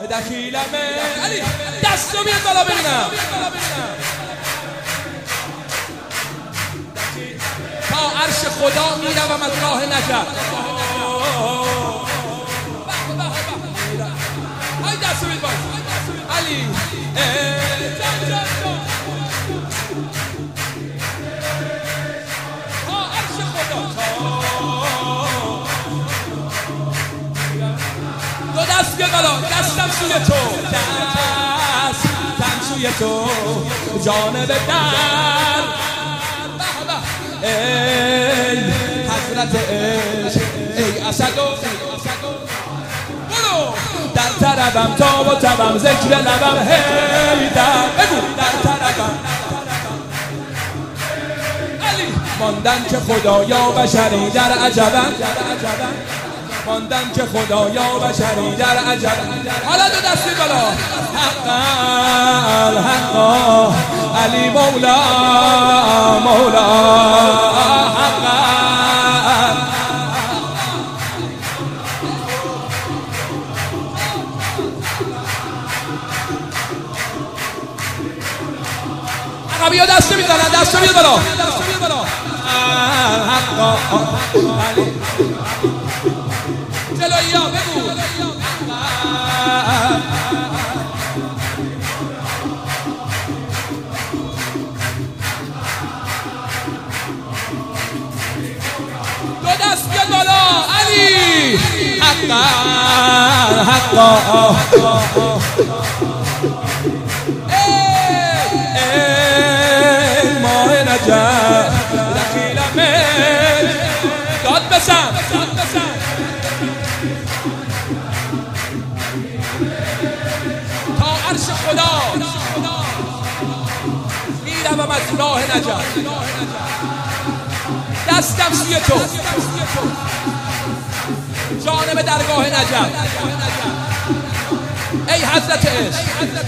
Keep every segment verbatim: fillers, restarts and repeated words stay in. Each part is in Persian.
دخیلمه. علی دستو بیاد بالا ببینم. تا عرش خدا میروم از راه نجات. های دستو بیاد بالا علی. تا عرش خدا. دو دست بیاد بالا. دستم سوی تو. دست تن سوی تو. جانب در. ای حضرت عشق ای اسد و برو در طربم تا و تبم ذکر لبم هی در بگو در طربم علی. ماندن که خدایا بشری در عجبم. ماندن که خدایا بشری در عجبم. حالا دو دستی بالا. حقا الحقا علی مولا مولا حقا. عقبی ها دست میزنن. دست بیاد بالا. حقا علی جلوی ها بگو. دو دست بیاد بالا علی. حقا حقا ای ماه نجف دخیلمه. داد بزن تا عرش خدا میروم از راه نجف. دستم سوی تو. جانب درگاه نجف. ای حضرت عشق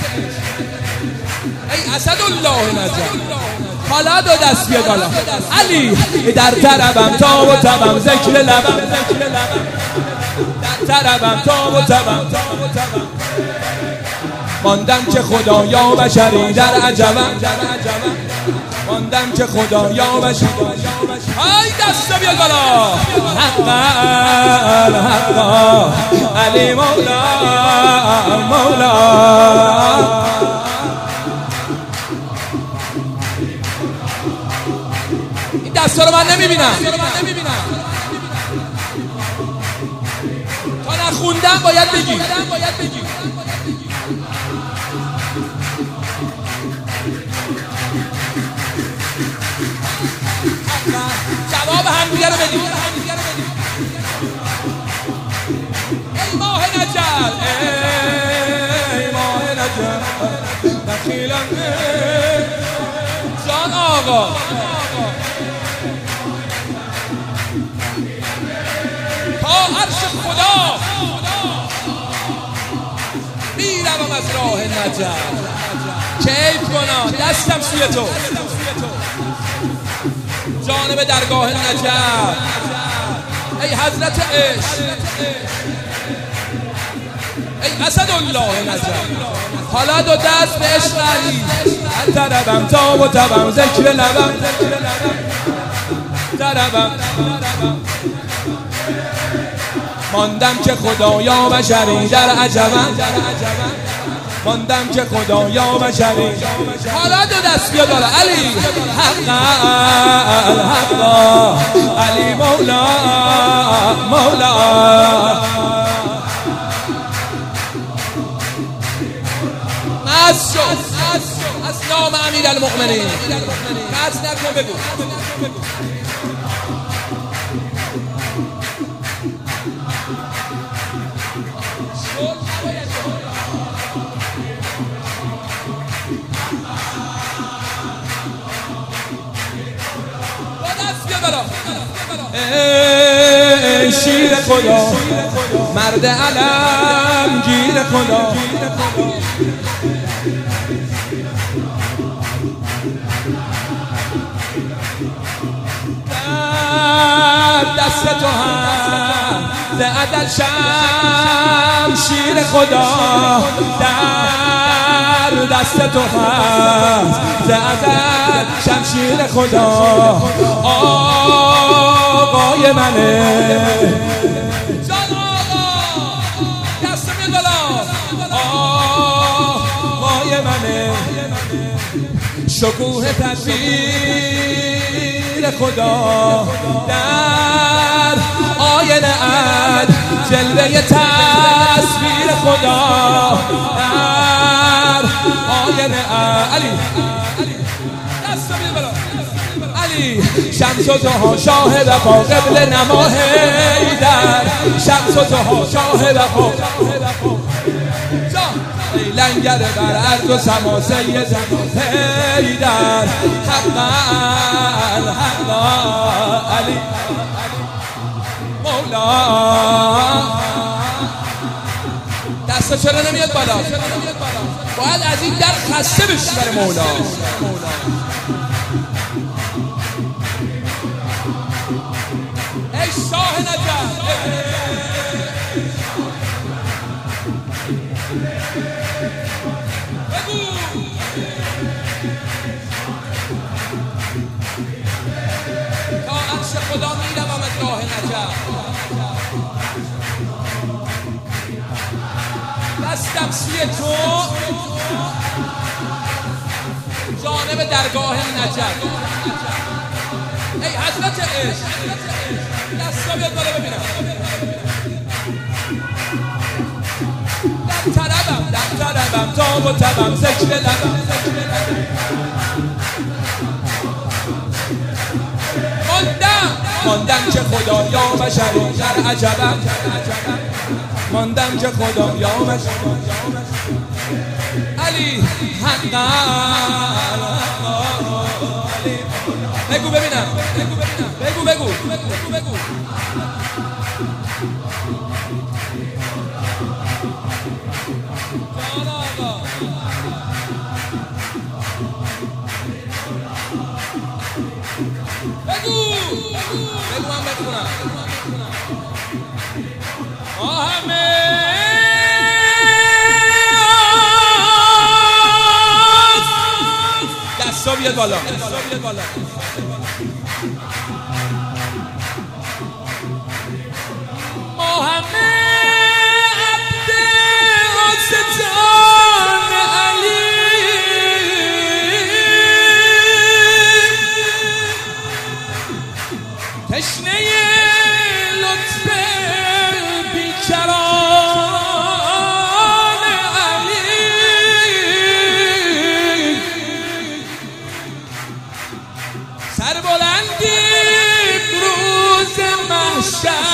ای اسد الله نجف. حالا دو دست بیاد بالا علی. در طربم تا و تبم ذکر لبم. در طربم تا و تبم. ماندم که خدایا بشری در عجبم. ماندم که خدایا بشری. های دستو بیاد بالا. حقا الحقا علی مولا مولا. این دستا رو من نمیبینم. تا نخوندم باید بگی. جواب هم دیگه رو بدید. ای ماه نجف ای ماه نجف دخیلمه. جان آقا تا عرش خدا میروم از راه نجف. کیف کنا. دستم سوی تو. جانب درگاه نجف. ای حضرت عشق ای اسد الله نجف. حالا دو دست به عشق علی. در طربم تا و تبم ذکر لبم. طربم ماندم که خدایا بشری در عجبم. ماندم که خدایا بشری. حالا دو دست بیاد بالا علی. حقا الحقا علی مولا مولا. مست از نام امیر المؤمنین. مست نکن بگو. ای شیر خدا مرد علم گیر خدا. دست تو هم ز عدل شم شمشیر خدا در دست تو هست، ز ازل شمشیر خدا آقای منه. جان آقا دست می بالا، آقای منه. شکوه تدبیر خدا در آینه ات، جلوه تصویر خدا در آینه ات. علی دست بید بالا علی. شمس و ضحا شاه وفا قبل نما حیدر، شمس و ضحا شاه وفا ای لنگر بر عرض و سما سید حیدر. حقا حقا علی مولا. دستا چرا نمیاد بالا؟ باید از این در خسته بشی برای مولا. ای شاه نجف بگو. تا عرش خدا میروم از راه نجف، دستم سوی تو جانب درگاه نجف. ای حضرت عشق دستا بیاد بالا ببینم. در طربم در طربم تاب و تبم ذکر لبم. ماندم ماندم که خدا یا بشری در عجبم، ماندم که خدا یا بشری علی حقا. بگو ببینم بگو ببینم بگو بگو بگو بگو. جان آقا بگو بگو من بخونم. آهمه دستا بیاد بالا، دستا بیاد بالا. محمد عبد آستان علی، تشنه لطف بیکران علی. سربلندی روز محشر